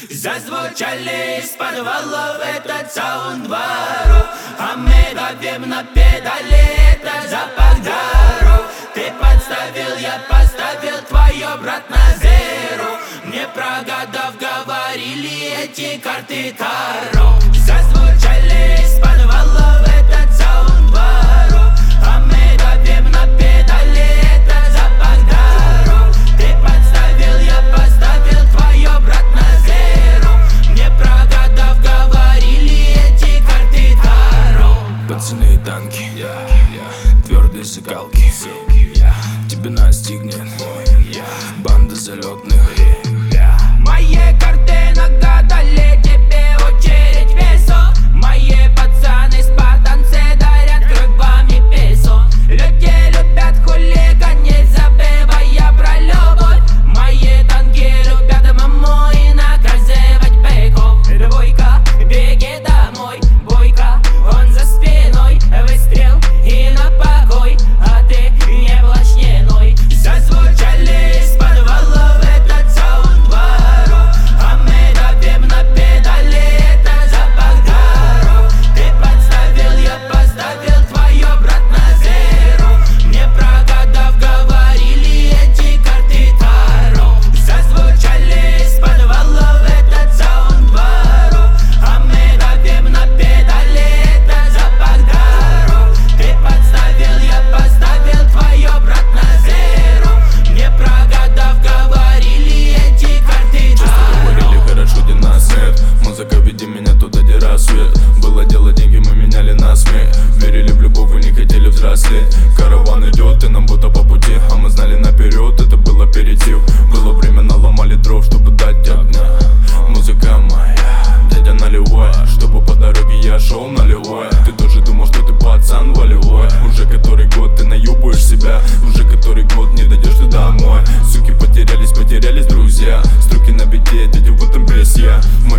Зазвучали из подвалов этот саунд воров, а мы давим на педали, это запах даров. Ты подставил, я поставил, твое брат на зеро. Не прогадав, говорили эти карты Таро. Зазвучали из подвалов этот саунд воров, а мы давим на педали, это запах даров. Ты подставил, я поставил, твое брат на зеро. Не прогадав, говорили эти карты Таро. Пацаны и танки, твердые закалки, тебе настигнет банда залетных. Мои карты нагадали, тебе очередь весо. Мои пацаны спартанцы дарят кругами песо. Люди любят хулиганить, забывая про любовь. Мои танки любят маму и наказывать быков. Двойка, беги домой, бойка, он за спиной. Выстрел и на покой, а ты не блошниной. Зазвучали из подвалов этот саунд воров, а мы давим на педали, это запах даров. Ты подставил, я поставил, твое брат на зеро. Не прогадав, говорили эти карты Таро. Зазвучали из подвалов этот саунд воров, а мы давим на педали, это запах даров. Ты подставил, я поставил, твое брат на зеро. Не прогадав, говорили эти карты Таро. Говорили, хорошо, где нас нет. Музыка, веди меня туда, где рассвет. Было дело, деньги мы меняли на смех. Верили в любовь, вы не хотели взрослеть. Караван идет, и нам будто по пути, а мы знали наперед, это был аперитив. Было время, наломали дров, чтобы дать огня. Музыка моя, дядя наливай, чтобы по дороге я шел наливай. Ты тоже думал, что ты пацан волевой. Уже который год ты наебываешь себя, уже который год не дойдешь ты домой. Суки потерялись друзья, струки на беде, дядя в этом пресс я.